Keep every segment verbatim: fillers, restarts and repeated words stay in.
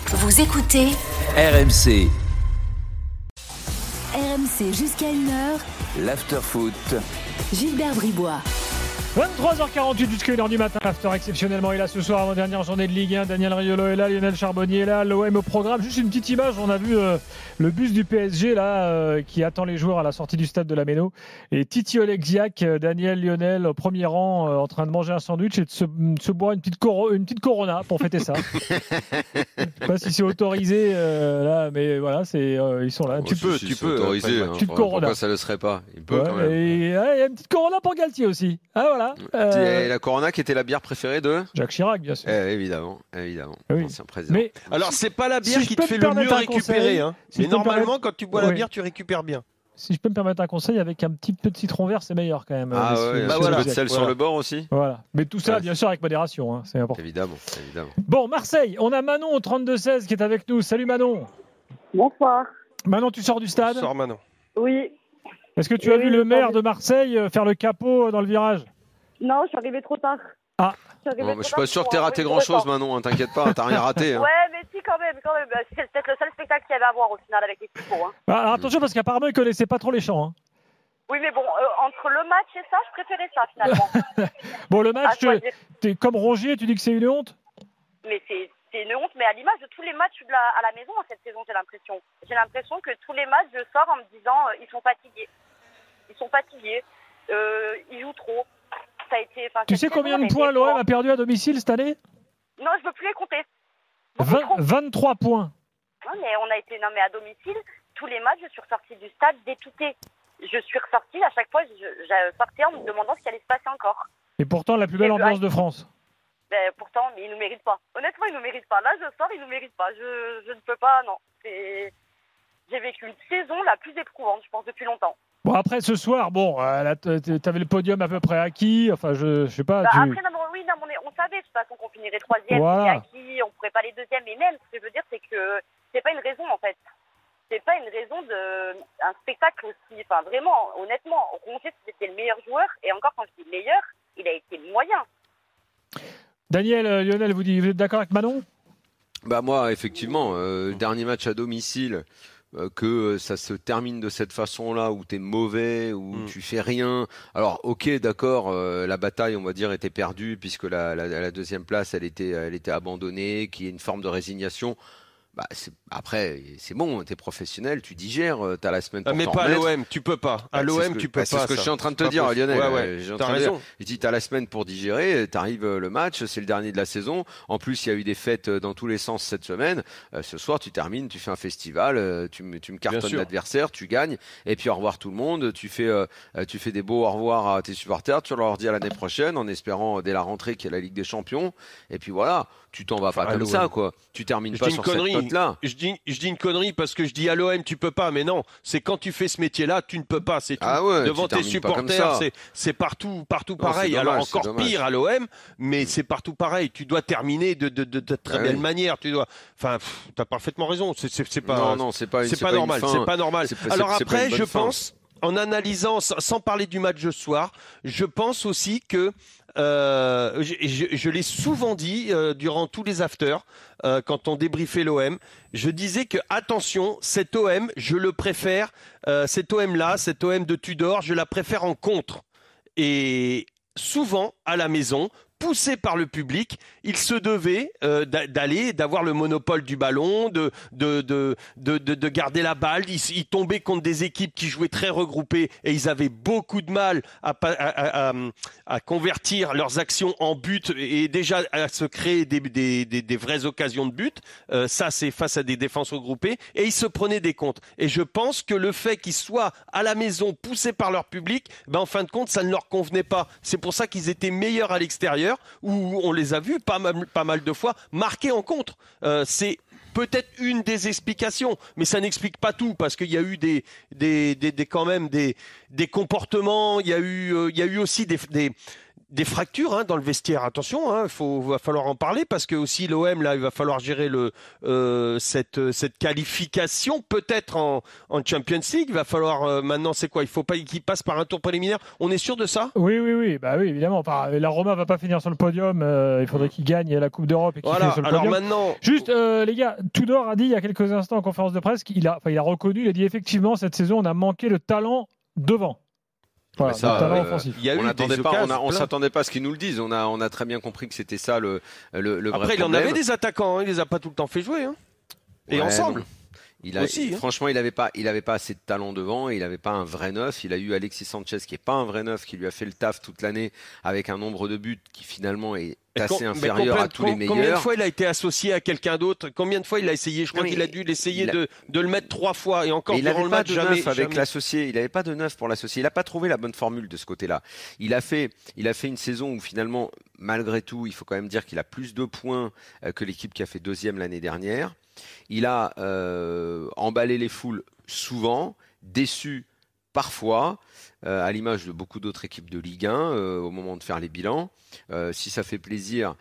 Vous écoutez R M C. R M C jusqu'à une heure. L'after-foot. Gilbert Bribois. vingt-trois heures quarante-huit jusqu'à une heure du matin. L'after exceptionnellement est là ce soir, avant-dernière journée de Ligue un. Daniel Riolo est là, Lionel Charbonnier est là, l'O M au programme. Juste une petite image, on a vu euh, le bus du P S G là euh, qui attend les joueurs à la sortie du stade de la Méno. Et Titi Oleksiak, euh, Daniel, Lionel au premier rang euh, en train de manger un sandwich et de se, de se boire une petite, coro- une petite Corona pour fêter ça. Je sais pas si c'est autorisé euh, là, mais voilà, c'est, euh, ils sont là. Oh, tu si, peux, si, tu c'est peux. autorisé. Hein, Hein, petite Corona. Pourquoi ça le serait pas? Il peut Ouais, quand même. Et il y a une petite Corona pour Galtier aussi. Ah voilà. Euh... Et la Corona qui était la bière préférée de Jacques Chirac, bien sûr. Eh, évidemment, évidemment. Oui. Ancien président. Mais alors c'est pas la bière si qui te fait le mieux récupérer, hein. Si mais normalement permettre... quand tu bois oui. la bière tu récupères bien. Si je peux me permettre un conseil, avec un petit peu de citron vert, c'est meilleur quand même. Ah euh, ouais, bah un voilà. peu de sel Voilà. sur le bord aussi. Voilà. Mais tout ça, Ouais. bien sûr, avec modération, hein, c'est important. Évidemment, évidemment. Bon, Marseille, on a Manon au trente-deux seize qui est avec nous. Salut Manon. Bonsoir. Manon, tu sors du stade. Sors Manon. Oui. Est-ce que tu Oui, as vu oui, le je maire sors de Marseille euh, faire le capot dans le virage? Non, je suis arrivée trop tard. Ah. Je suis, arrivée Bon, trop je suis tard pas sûr que pour t'aies un raté bruit de grand chose, record. Manon. Hein, t'inquiète pas, t'as rien raté. Hein. Ouais, mais si, quand même, quand même. C'est peut-être le seul spectacle qu'il y avait à voir au final avec les typos. Hein. Ah, alors attention, parce qu'apparemment, ils connaissaient pas trop les chants. Hein. Oui, mais bon, euh, entre le match et ça, je préférais ça finalement. Bon, le À match, choisir. tu- t'es comme Rongier, tu dis que c'est une honte? Mais c'est, c'est une honte, mais à l'image de tous les matchs de la, à la maison cette saison, j'ai l'impression. J'ai l'impression que tous les matchs, je sors en me disant, euh, ils sont fatigués. Ils sont fatigués. Euh, ils jouent trop. Ça a été, Tu sais combien de points l'O M a perdu à domicile cette année? Non, je veux plus les compter. Beaucoup vingt, trop. vingt-trois points. Non, mais on a été nommé à domicile. Tous les matchs, je suis ressortie du stade détoutée. Je suis ressortie, à chaque fois, je, je sortais en me demandant ce qui allait se passer encore. Et pourtant, la plus belle Et ambiance le- de France. Ben, pourtant, mais ils nous méritent pas. Honnêtement, ils nous méritent pas. Là, je sors, ils nous méritent pas. Je, je ne peux pas, non. C'est... J'ai vécu une saison la plus éprouvante, je pense, depuis longtemps. Bon, après, ce soir, bon, euh, là, t- t- t'avais le podium à peu près acquis. Enfin, je, je sais pas. Bah, tu... Après, non, mais oui, non, mais on, est- on savait de toute façon qu'on finirait troisième, Voilà. c'était acquis, on pourrait pas aller deuxième. Mais même, ce que je veux dire, c'est que c'est pas une raison, en fait. C'est pas une raison de un spectacle aussi. Enfin, vraiment, honnêtement, Rongier, c'était le meilleur joueur. Et encore, quand je dis meilleur, il a été moyen. Daniel, euh, Lionel, vous, dites, vous êtes d'accord avec Manon? Bah moi, effectivement, euh, dernier match à domicile, euh, que ça se termine de cette façon-là, où t'es mauvais, où Mm. tu fais rien. Alors, ok, d'accord, euh, la bataille, on va dire, était perdue puisque la, la, la deuxième place, elle était, elle était abandonnée, qu'il y ait une forme de résignation. Bah, c'est, après, c'est bon, t'es professionnel, tu digères, euh, t'as la semaine pour Ah, mais t'en pas à remettre. l'O M, tu peux pas. À Bah, l'O c'est ce M, que- tu peux bah, pas. C'est ce que ça. je suis en train de te C'est pas dire, possible. Lionel. Ouais, ouais. Euh, j'ai en T'as train de dire. raison. Je dis, t'as la semaine pour digérer, t'arrives euh, le match, c'est le dernier de la saison. En plus, il y a eu des fêtes euh, dans tous les sens cette semaine. Euh, ce soir, tu termines, tu fais un festival, euh, tu, me- tu me cartonnes sûr. l'adversaire, tu gagnes, et puis au revoir tout le monde. Tu fais, euh, euh, tu fais des beaux au revoir à tes supporters, tu leur dis à l'année prochaine, en espérant euh, dès la rentrée qu'il y a la Ligue des Champions. Et puis voilà, tu t'en vas Enfin, pas à comme l'O M. ça, quoi. Tu termines Je pas dis une sur cette connerie. note-là. Je dis, je dis une connerie parce que je dis à l'O M tu peux pas, mais non, c'est quand tu fais ce métier-là, tu ne peux pas, c'est tout. Ah ouais, Devant tu tes termines pas comme supporters, ça. c'est, c'est partout, partout Non, pareil. c'est dommage, Alors c'est encore dommage. pire à l'O M, mais c'est partout pareil. Tu dois terminer de, de, de, de très Ah belle oui. manière. Tu dois, enfin, pff, t'as parfaitement raison. C'est, c'est, c'est pas, non, non, c'est pas, une- c'est c'est pas, une normal. fin. C'est pas normal. C'est pas- Alors c'est- c'est pas après, une bonne je fin. pense, en analysant, sans sans parler du match de ce soir, je pense aussi que euh, je, je- je l'ai souvent dit euh, durant tous les afters, euh, quand on débriefait l'O M, je disais que attention, cet O M, je le préfère, euh, cet O M-là, cet O M de Tudor, je la préfère en contre. Et souvent, à la maison, poussé par le public, il se devait euh, d'a- d'aller, d'avoir le monopole du ballon, de, de, de, de, de, de garder la balle. Il, s- il tombait contre des équipes qui jouaient très regroupées et ils avaient beaucoup de mal à, pa- à, à, à, à convertir leurs actions en but et déjà à se créer des, des, des, des vraies occasions de but. Euh, ça, c'est face à des défenses regroupées et ils se prenaient des comptes. Et je pense que le fait qu'ils soient à la maison poussés par leur public, ben, en fin de compte, ça ne leur convenait pas. C'est pour ça qu'ils étaient meilleurs à l'extérieur, où on les a vus pas mal, pas mal de fois marquer en contre. Euh, c'est peut-être une des explications, mais ça n'explique pas tout parce qu'il y a eu des, des, des, des quand même des, des comportements. Il y a eu, euh, il y a eu aussi des, des des fractures hein, dans le vestiaire. Attention, il hein, faut va falloir en parler parce que aussi l'O M là, il va falloir gérer le euh, cette cette qualification peut-être en en Champions League. Il va falloir euh, maintenant c'est quoi? Il faut pas qu'il passe par un tour préliminaire. On est sûr de ça? Oui, oui, oui, bah oui, évidemment. Enfin, la Roma va pas finir sur le podium. Euh, il faudrait qu'il gagne la Coupe d'Europe et qu'il voilà. finisse sur le Alors podium. maintenant, juste euh, les gars, Tudor a dit il y a quelques instants en conférence de presse qu'il a, enfin, il a reconnu, il a dit effectivement cette saison on a manqué le talent devant. Voilà, ça, le talent euh, offensif. il y a on eu n'attendait des pas, on, a- occasions, on plein. s'attendait pas à ce qu'ils nous le disent. On a, on a très bien compris que c'était ça le, le, le vrai Après, il en problème. avait des attaquants, hein, il les a pas tout le temps fait jouer. Hein. Et Ouais, ensemble. bon. Il a, Aussi, hein. Franchement, il n'avait pas, il avait pas assez de talent devant. Il n'avait pas un vrai neuf. Il a eu Alexis Sanchez qui est pas un vrai neuf, qui lui a fait le taf toute l'année avec un nombre de buts qui finalement est assez Com- inférieur combien- à tous les com- Combien de meilleurs. fois il a été associé à quelqu'un d'autre? Combien de fois il a essayé? Je crois Non, qu'il a il- dû l'essayer il a- de, de le mettre trois fois et encore Mais il durant n'avait le pas match de jamais. neuf avec jamais. l'associé. Il n'avait pas de neuf pour l'associé. Il n'a pas trouvé la bonne formule de ce côté-là. Il a fait, il a fait une saison où finalement, malgré tout, il faut quand même dire qu'il a plus de points euh, que l'équipe qui a fait deuxième l'année dernière. Il a euh, emballé les foules souvent, déçu parfois, euh, à l'image de beaucoup d'autres équipes de Ligue un euh, au moment de faire les bilans. Euh, si ça fait plaisir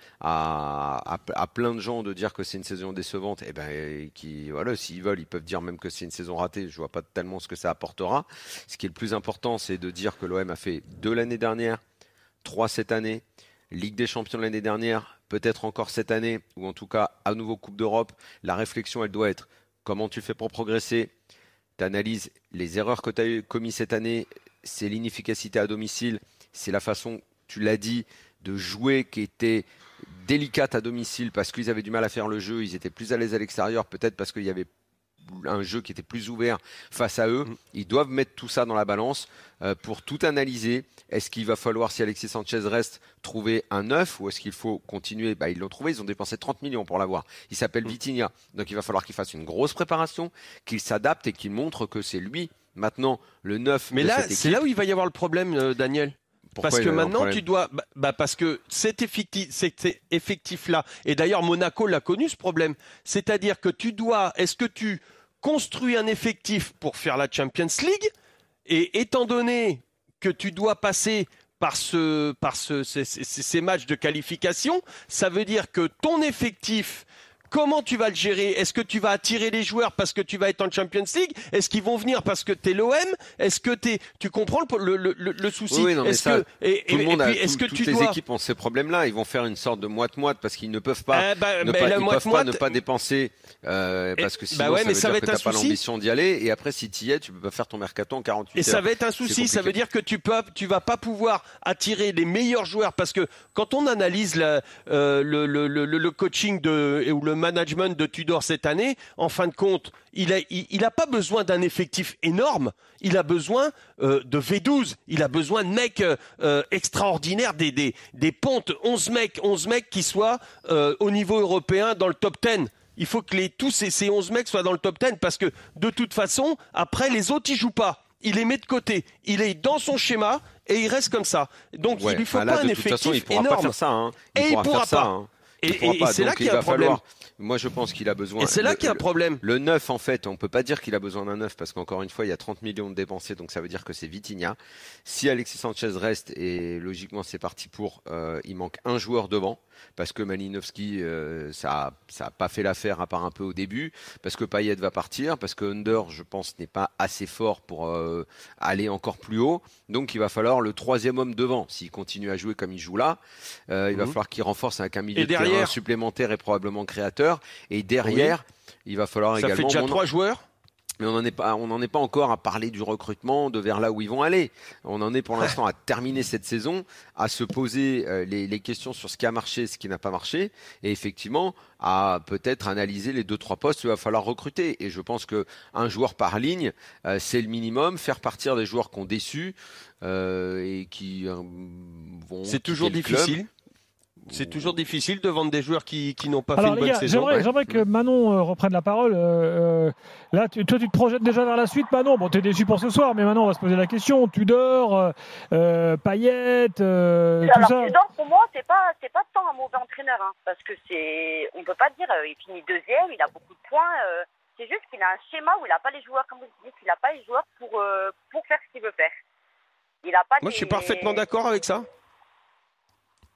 à, à, à plein de gens de dire que c'est une saison décevante, eh ben, qui, voilà, s'ils veulent, ils peuvent dire même que c'est une saison ratée. Je vois pas tellement ce que ça apportera. Ce qui est le plus important, c'est de dire que l'O M a fait deux l'année dernière, trois cette année, Ligue des Champions l'année dernière, peut-être encore cette année, ou en tout cas à nouveau Coupe d'Europe. La réflexion, elle doit être comment tu fais pour progresser. Tu analyses les erreurs que tu as commises cette année, c'est l'inefficacité à domicile, c'est la façon, tu l'as dit, de jouer qui était délicate à domicile parce qu'ils avaient du mal à faire le jeu, ils étaient plus à l'aise à l'extérieur, peut-être parce qu'il y avait un jeu qui était plus ouvert face à eux. Ils doivent mettre tout ça dans la balance euh, pour tout analyser. Est-ce qu'il va falloir, si Alexis Sanchez reste, trouver un neuf ou est-ce qu'il faut continuer? Bah, ils l'ont trouvé, ils ont dépensé trente millions pour l'avoir. Il s'appelle Vitinha, donc il va falloir qu'il fasse une grosse préparation, qu'il s'adapte et qu'il montre que c'est lui maintenant le neuf Mais de là, cette c'est équipe. là où il va y avoir le problème, euh, Daniel. Pourquoi Parce il que va y avoir un maintenant, problème tu dois. Bah, bah, parce que cet effectif, cet effectif-là, et d'ailleurs, Monaco l'a connu ce problème. C'est-à-dire que tu dois. Est-ce que tu construis un effectif pour faire la Champions League? Et étant donné que tu dois passer par, ce, par ce, ces, ces, ces matchs de qualification, ça veut dire que ton effectif. Comment tu vas le gérer? Est-ce que tu vas attirer les joueurs parce que tu vas être en Champions League? Est-ce qu'ils vont venir parce que tu es l'O M? Est-ce que tu tu comprends le, le, le, le souci? Oui, non, mais est-ce ça, que, et, tout le et- monde et a, puis, est-ce tout- que toutes tu les dois... équipes ont ces problèmes-là. Ils vont faire une sorte de moite-moite parce qu'ils ne peuvent pas, Eh ben, ne ben, pas, la ils peuvent pas moite-moite- ne pas dépenser euh, Et- parce que sinon bah ouais, ça mais veut ça dire va que être un t'as pas souci. l'ambition d'y aller. Et après, si tu y es, tu peux pas faire ton mercato en quarante-huit Et heures. ça va être un C'est souci, ça compliqué. veut dire que tu peux, tu vas pas pouvoir attirer les meilleurs joueurs parce que quand on analyse la, euh, le, le, le, le coaching de, ou le management de Tudor cette année, en fin de compte, il a, il, il a pas besoin d'un effectif énorme, il a besoin euh, de V douze, il a besoin de mecs euh, euh, extraordinaires, des, des, des pontes, onze mecs, onze mecs qui soient euh, au niveau européen dans le top dix. Il faut que les, tous ces, ces onze mecs soient dans le top dix parce que de toute façon, après les autres, ils jouent pas. Il les met de côté. Il est dans son schéma et il reste comme ça. Donc Ouais, il lui faut bah là, pas un de toute façon, il effectif pourra énorme. pas faire ça. Hein. Il Et il pourra pourra faire ça. pas. Hein. Et, Il pourra et- et pas. c'est là Donc, qu'il y il a va un problème. falloir. Moi, je pense qu'il a besoin. Et c'est là le- qu'il y a un le- problème. Le neuf, en fait, on peut pas dire qu'il a besoin d'un neuf parce qu'encore une fois, il y a trente millions de dépensés, donc ça veut dire que c'est Vitinha. Si Alexis Sanchez reste, et logiquement c'est parti pour, euh, il manque un joueur devant parce que Malinowski, euh, ça, a, ça a pas fait l'affaire à part un peu au début, parce que Payet va partir, parce que Under, je pense, n'est pas assez fort pour euh, aller encore plus haut. Donc il va falloir le troisième homme devant. S'il continue à jouer comme il joue là, euh, il va Mhm. falloir qu'il renforce avec un milieu Et de terrain derrière supplémentaire et probablement créateur. Et derrière, il va falloir Ça également. fait déjà mon- trois joueurs. Mais on n'en est pas, on n'en est pas encore à parler du recrutement, de vers là où ils vont aller. On en est pour l'instant à terminer cette saison, à se poser euh, les, les questions sur ce qui a marché, ce qui n'a pas marché, et effectivement à peut-être analyser les deux trois postes où il va falloir recruter. Et je pense que un joueur par ligne, euh, c'est le minimum. Faire partir des joueurs qui ont déçu euh, et qui euh, vont. C'est quitter toujours le club. difficile. C'est toujours difficile de vendre des joueurs qui, qui n'ont pas Alors fait une les bonne gars, saison. j'aimerais, ouais. j'aimerais que Manon euh, reprenne la parole. Euh, euh, là, tu- toi, tu te projettes déjà vers la suite, Manon. Bon, t'es déçu pour ce soir, mais maintenant, on va se poser la question. Tudor, euh, euh, Payet, euh, tout Alors, ça. Tudor, pour moi, c'est pas, c'est pas tant un mauvais entraîneur, hein, parce que c'est, on peut pas dire, euh, il finit deuxième, il a beaucoup de points. Euh, c'est juste qu'il a un schéma où il a pas les joueurs, comme vous dites, il a pas les joueurs pour, euh, pour faire ce qu'il veut faire. Il a pas. Moi, les... je suis parfaitement d'accord avec ça.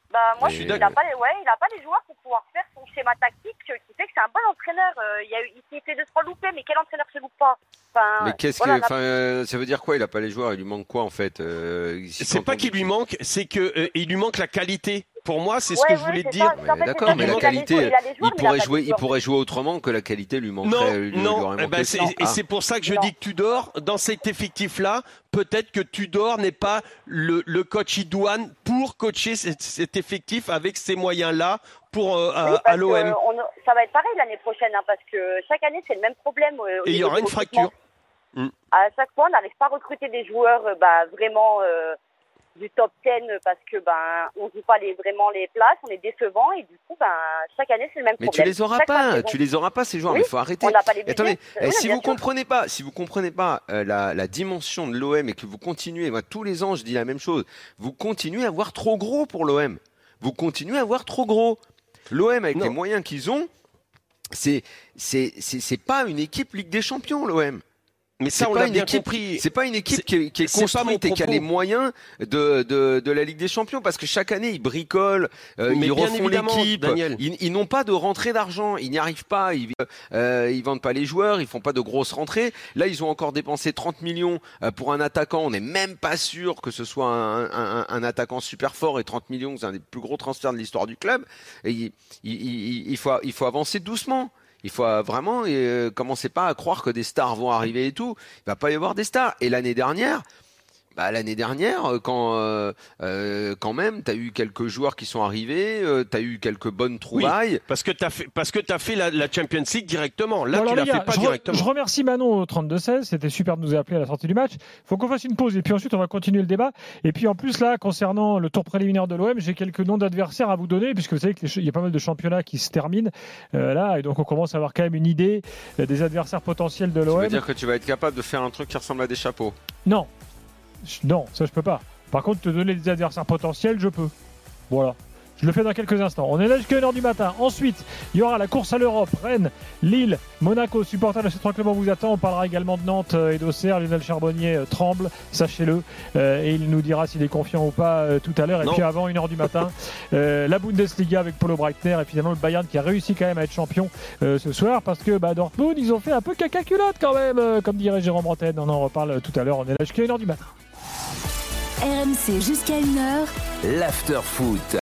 Bah moi Mais- je suis il a pas les ouais, il a pas les joueurs pour pouvoir faire son schéma tactique euh, qui fait que c'est un bon entraîneur. Euh, il y a eu il s'est fait deux trois loupés, mais quel entraîneur se loupe pas? Enfin, Mais qu'est-ce voilà, que, enfin, euh, ça veut dire quoi? Il a pas les joueurs, il lui manque quoi en fait? euh, si C'est quand pas on qu'il dit- lui manque, c'est que euh, il lui manque la qualité. Pour moi, c'est ce Ouais, que je ouais, voulais te c'est dire. ça. Ouais, En fait, d'accord, c'est mais ça, la il a les qualité, joueurs, il a les joueurs, il mais il a pourrait pas jouer, les il pourrait jouer autrement que la qualité lui Non, manquerait. lui- lui non, aurait eh manqué. ben, c'est- Non. et Ah. c'est pour ça que je Non. dis que Tudor, dans cet effectif-là, peut-être que Tudor n'est pas le, le coach idoine pour coacher cet, cet effectif avec ces moyens-là pour euh, à, Oui, à parce que, l'O M. euh, on a- ça va être pareil l'année prochaine, hein, parce que chaque année c'est le même problème. euh, au Et il y niveau aura du une recrutement. fracture. Mm. À chaque fois, on n'arrive pas à recruter des joueurs euh, bah, vraiment euh, du top dix parce que ben on joue pas les, vraiment les places, on est décevant et du coup ben chaque année c'est le même Mais tu problème. les auras Chaque pas, saison. tu les auras pas ces joueurs. Oui, Mais il faut arrêter. On n'a pas les budgets. Attendez, Euh, eh, oui, si bien vous sûr. comprenez pas, si vous comprenez pas euh, la, la dimension de l'O M et que vous continuez, moi tous les ans je dis la même chose, vous continuez à voir trop gros pour l'O M. Vous continuez à voir trop gros. L'O M avec Non. les moyens qu'ils ont, c'est c'est c'est c'est pas une équipe Ligue des Champions l'O M. Mais C'est ça, on pas l'a une bien équipe- compris. C'est pas une équipe C'est- qui est, qui est c'est pas mon construite et qui a propos. les moyens de, de, de la Ligue des Champions parce que chaque année ils bricolent, euh, Mais ils bien refont évidemment, l'équipe, Daniel. ils, ils n'ont pas de rentrée d'argent, ils n'y arrivent pas, ils, euh, ils vendent pas les joueurs, ils font pas de grosses rentrées. Là ils ont encore dépensé trente millions euh, pour un attaquant, on n'est même pas sûr que ce soit un, un, un attaquant super fort et trente millions c'est un des plus gros transferts de l'histoire du club. Et il, il, il, il faut il faut avancer doucement. Il faut euh, vraiment euh, commencer pas à croire que des stars vont arriver et tout. Il va pas y avoir des stars. Et l'année dernière, bah, l'année dernière, euh, quand euh, euh, quand même, t'as eu quelques joueurs qui sont arrivés, euh, t'as eu quelques bonnes trouvailles. Parce que t'as fait, parce que t'as fait la, la Champions League directement. Là, Bon, alors, tu l'as les gars, fait pas je, re- directement. je remercie Manon au trente-deux seize. C'était super de nous appeler à la sortie du match. Il faut qu'on fasse une pause et puis ensuite on va continuer le débat. Et puis en plus là, concernant le tour préliminaire de l'O M, j'ai quelques noms d'adversaires à vous donner puisque vous savez qu'il y a pas mal de championnats qui se terminent euh, là et donc on commence à avoir quand même une idée euh, des adversaires potentiels de Tu l'O veux M. dire que tu vas être capable de faire un truc qui ressemble à des chapeaux. Non, Je- non, ça je peux pas. Par contre, te donner des adversaires potentiels, je peux. Voilà. Je le fais dans quelques instants. On est là jusqu'à une heure du matin. Ensuite, il y aura la course à l'Europe. Rennes, Lille, Monaco, supporters de ces trois clubs, on vous attend. On parlera également de Nantes euh, et d'Auxerre. Lionel Charbonnier euh, tremble, sachez-le. Euh, et il nous dira s'il est confiant ou pas euh, tout à l'heure. Et Non. puis avant une heure du matin, euh, la Bundesliga avec Paulo Breitner. Et finalement, le Bayern qui a réussi quand même à être champion euh, ce soir. Parce que bah, Dortmund, ils ont fait un peu caca-culotte quand même, euh, comme dirait Jérôme Bretagne. On en reparle euh, tout à l'heure. On est là jusqu'à une heure du matin. R M C jusqu'à une heure. l'after foot.